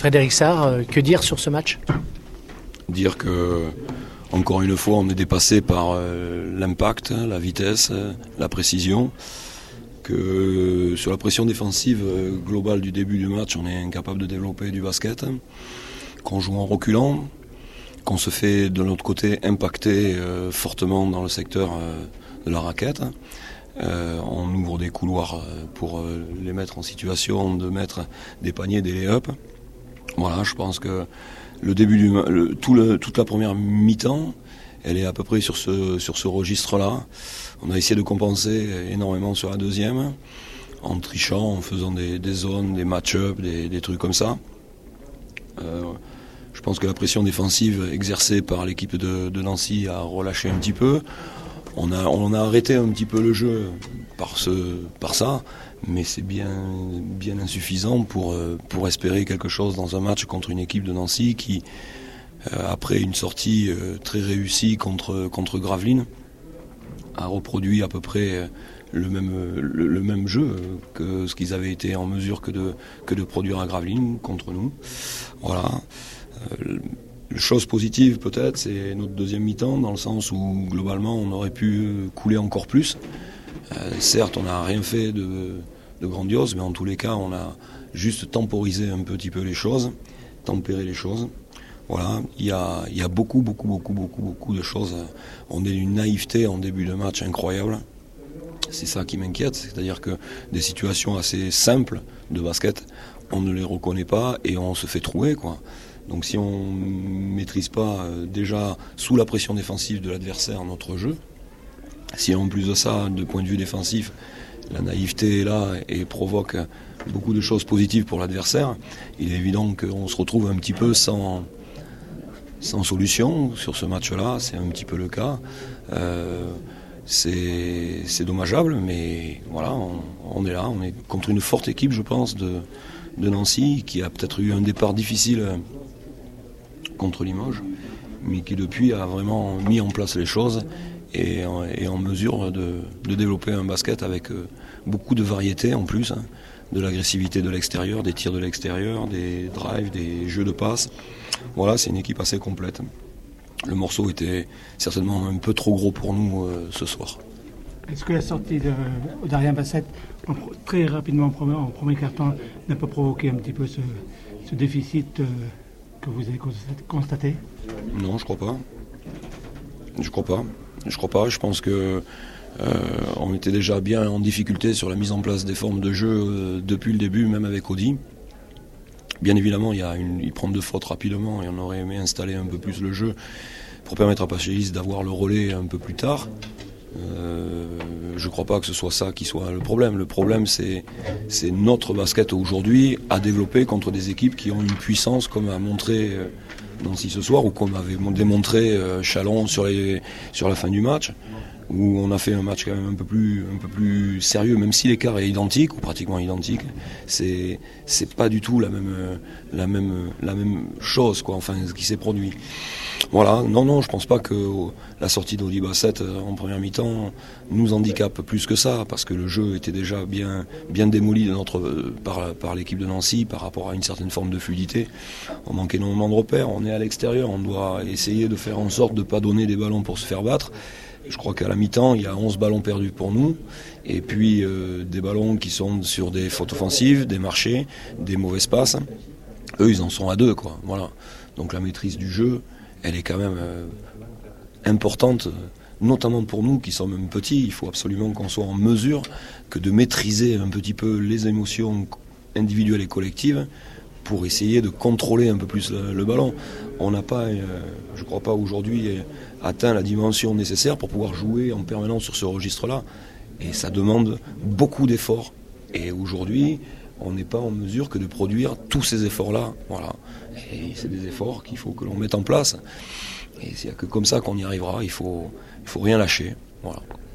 Frédéric Sarr, que dire sur ce match ? Dire que, encore une fois, on est dépassé par l'impact, la vitesse, la précision. Que sur la pression défensive globale du début du match, on est incapable de développer du basket. Qu'on joue en reculant, qu'on se fait de l'autre côté impacter fortement dans le secteur de la raquette. On ouvre des couloirs pour les mettre en situation de mettre des paniers, des lay-ups. Voilà, je pense que le début toute la première mi-temps, elle est à peu près sur ce registre-là. On a essayé de compenser énormément sur la deuxième, en trichant, en faisant des zones, des match-ups, des trucs comme ça. Je pense que la pression défensive exercée par l'équipe de Nancy a relâché un petit peu. On a arrêté un petit peu le jeu par ça, mais c'est bien insuffisant pour espérer quelque chose dans un match contre une équipe de Nancy qui, après une sortie très réussie contre Gravelines, a reproduit à peu près le même jeu que ce qu'ils avaient été en mesure que de produire à Gravelines contre nous. Voilà. Chose positive peut-être, c'est notre deuxième mi-temps, dans le sens où globalement on aurait pu couler encore plus. Certes, on n'a rien fait de grandiose, mais en tous les cas, on a juste temporisé un petit peu les choses, tempéré les choses. Voilà, il y a beaucoup de choses. On est d'une naïveté en début de match incroyable. C'est ça qui m'inquiète, c'est-à-dire que des situations assez simples de basket, on ne les reconnaît pas et on se fait trouer, quoi. Donc si on ne maîtrise pas déjà sous la pression défensive de l'adversaire notre jeu, si en plus de ça, de point de vue défensif, la naïveté est là et provoque beaucoup de choses positives pour l'adversaire, il est évident qu'on se retrouve un petit peu sans solution sur ce match-là, c'est un petit peu le cas. C'est dommageable, mais voilà, on est là, on est contre une forte équipe, je pense, de Nancy, qui a peut-être eu un départ difficile contre Limoges, mais qui depuis a vraiment mis en place les choses et est en mesure de développer un basket avec beaucoup de variété en plus, hein, de l'agressivité de l'extérieur, des tirs de l'extérieur, des drives, des jeux de passe. Voilà, c'est une équipe assez complète. Le morceau était certainement un peu trop gros pour nous ce soir. Est-ce que la sortie d'Ariane Bassett très rapidement en premier quart-temps n'a pas provoqué un petit peu ce déficit que vous avez constaté ? Non, je crois pas. Je pense que on était déjà bien en difficulté sur la mise en place des formes de jeu depuis le début, même avec Audi. Bien évidemment, il prend 2 fautes rapidement et on aurait aimé installer un peu plus le jeu pour permettre à Pachelis d'avoir le relais un peu plus tard. Je ne crois pas que ce soit ça qui soit le problème. Le problème, c'est notre basket aujourd'hui à développer contre des équipes qui ont une puissance, comme a montré Nancy ce soir, ou comme avait démontré Chalon sur la fin du match, où on a fait un match quand même un peu plus sérieux, même si l'écart est identique, ou pratiquement identique. C'est pas du tout la même chose, quoi, enfin, ce qui s'est produit. Voilà, non, je pense pas que la sortie d'Audi Bassett en première mi-temps nous handicape plus que ça, parce que le jeu était déjà bien démoli par l'équipe de Nancy par rapport à une certaine forme de fluidité. On manque énormément de repères, on est à l'extérieur, on doit essayer de faire en sorte de ne pas donner des ballons pour se faire battre. Je crois qu'à la mi-temps, il y a 11 ballons perdus pour nous, et puis des ballons qui sont sur des fautes offensives, des marchés, des mauvaises passes. Eux, ils en sont à 2, quoi. Voilà. Donc la maîtrise du jeu, elle est quand même importante, notamment pour nous qui sommes petits. Il faut absolument qu'on soit en mesure que de maîtriser un petit peu les émotions individuelles et collectives pour essayer de contrôler un peu plus le ballon. On n'a pas, je ne crois pas aujourd'hui, atteint la dimension nécessaire pour pouvoir jouer en permanence sur ce registre-là. Et ça demande beaucoup d'efforts. Et aujourd'hui, on n'est pas en mesure que de produire tous ces efforts-là. Voilà. Et c'est des efforts qu'il faut que l'on mette en place. Et c'est que comme ça qu'on y arrivera. Il faut rien lâcher. Voilà.